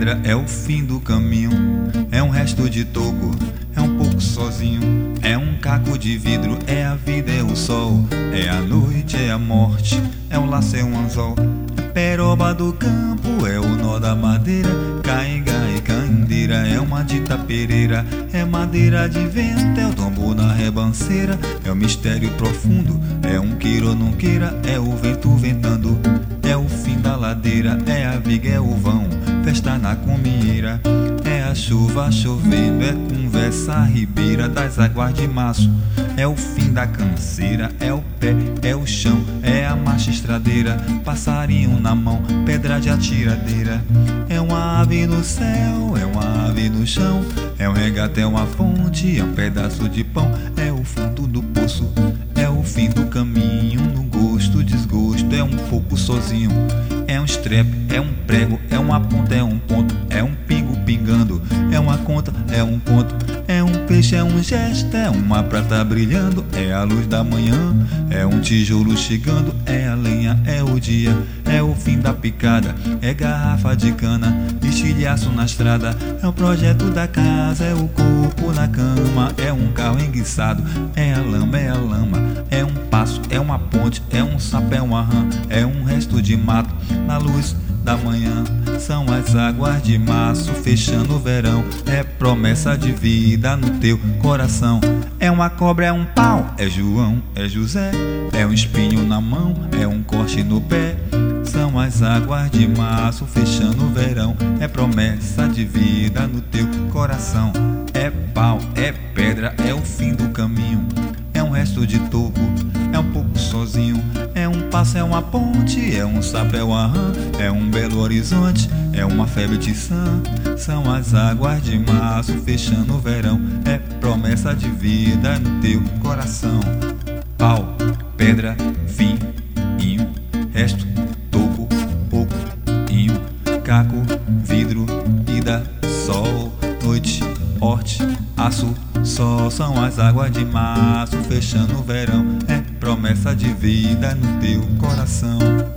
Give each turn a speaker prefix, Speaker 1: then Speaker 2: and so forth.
Speaker 1: pedra, é o fim do caminho. É um resto de toco, é um pouco sozinho. É um caco de vidro, é a vida, é o sol. É a noite, é a morte, é um laço, é um anzol. É peroba do campo, é o nó da madeira. Cainga e candeira, é uma dita pereira. É madeira de vento, é o tombo na rebanceira. É o mistério profundo, é um queira ou não queira. É o vento ventando, é o fim da ladeira. É a viga, é o vão, festa na comieira. É a chuva chovendo, é conversa ribeira das águas de março. É o fim da canseira, é o pé, é o chão, é a marcha estradeira. Passarinho na mão, pedra de atiradeira. É uma ave no céu, é uma ave no chão. É um regato, é uma fonte, é um pedaço de pão. É o fundo do poço, é o fim do caminho. No gosto, desgosto, é um pouco sozinho. É um estrepe, é um prego, é uma ponta, é um ponto. É um pingo pingando, é uma conta, é um conto. É um peixe, é um gesto, é uma prata brilhando. É a luz da manhã, é um tijolo chegando. É a lenha, é o dia, é o fim da picada. É garrafa de cana, estilhaço na estrada. É o projeto da casa, é o corpo na cama. É um carro enguiçado, é a lama, é a lama. É um passo, é uma ponte, é um sapo, é uma rã. É um resto de mato na luz da manhã. São as águas de março fechando o verão. É promessa de vida no teu coração. É uma cobra, é um pau, é João, é José. É um espinho na mão, é um corte no pé. São as águas de março fechando o verão. É promessa de vida no teu coração. É pau, é pedra, é o fim do caminho. É um resto de toco, é um pouco sozinho. É um passo, é uma ponte, é um sapo, é uma rã. É um belo horizonte, é uma febre tiçã. São as águas de março fechando o verão. É promessa de vida no teu coração. Pau, pedra, fim, inho, resto, toco, pouco, inho, caco, vidro, ida, sol, noite, horte, aço, sol. São as águas de março fechando o verão. É promessa de vida no teu coração.